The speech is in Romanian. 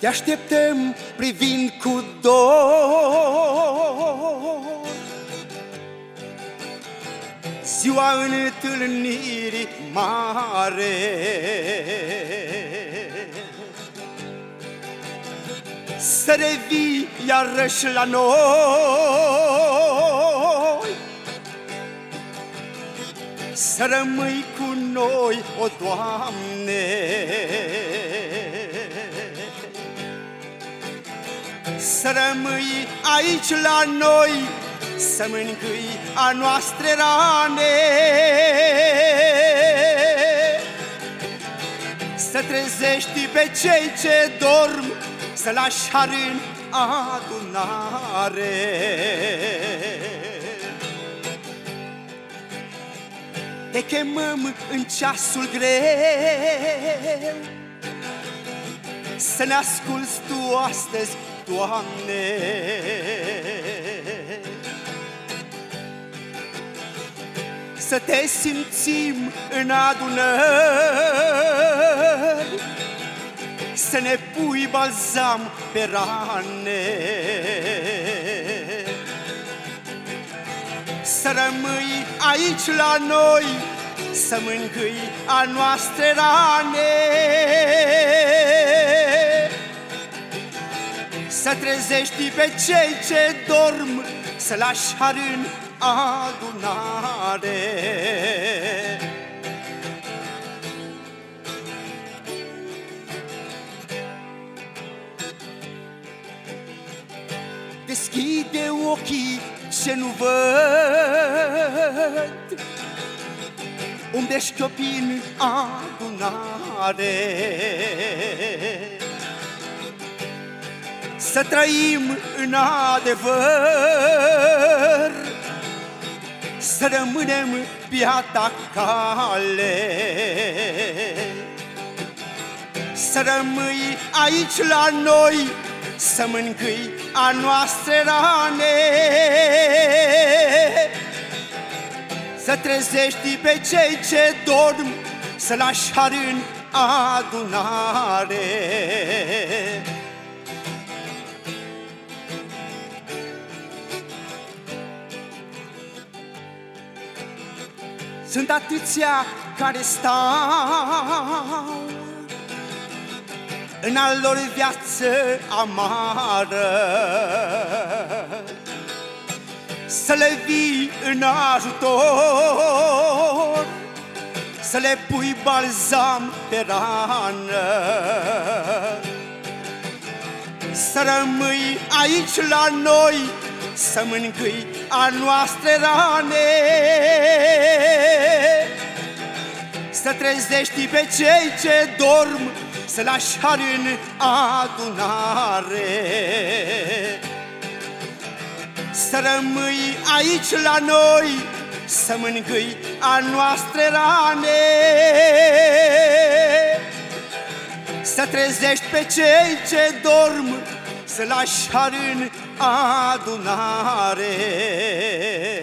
Te așteptăm privind cu dor ziua întâlnirii mare. Să revii iarăși la noi, să rămâi cu noi, o Doamne. Să rămâi aici la noi, să mângâi a noastre rane, să trezești pe cei ce dorm, să lași har în adunare. Te chemăm în ceasul greu, să ne asculți Tu astăzi, Doamne. Să te simțim în adunări, să ne pui balzam pe rane, să rămâi aici la noi, să mângâi a noastre rane, să trezești pe cei ce dorm, să lași har în adunare. Deschide ochii ce nu văd, unde șchiopi în adunare. Să trăim în adevăr, să rămânem pe a Ta cale, să rămâi aici la noi, să mângâi a noastre rane, să trezești pe cei ce dorm, să lași har în adunare. Sunt atâția care stau în a lor viață amară, să le vii în ajutor, să le pui balzam pe rană, să rămâi aici la noi, să mângâi a noastre rane, să trezești pe cei ce dorm, să lași har în adunare, să rămâi aici la noi, să mângâi a noastre rane, să trezești pe cei ce dorm, să lași har în adunare.